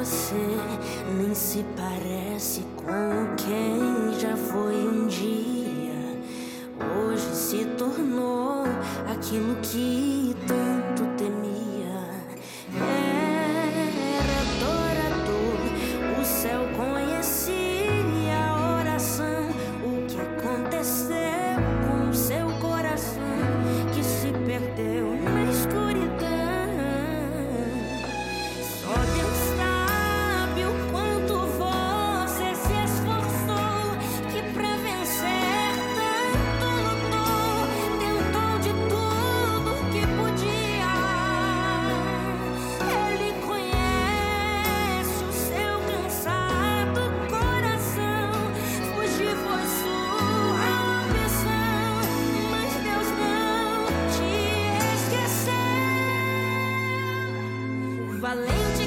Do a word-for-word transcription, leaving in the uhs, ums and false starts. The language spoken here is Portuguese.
você nem se parece com quem já foi um dia. Hoje se tornou aquilo que tanto temia. Era adorador, o céu conhecia a oração. O que aconteceu com o seu coração que se perdeu na escuridão? Só Deus sabe o quanto você se esforçou, que pra vencer tanto lutou, tentou de tudo que podia. Ele conhece o seu cansado coração. Fugir foi sua opção, mas Deus não te esqueceu. Valente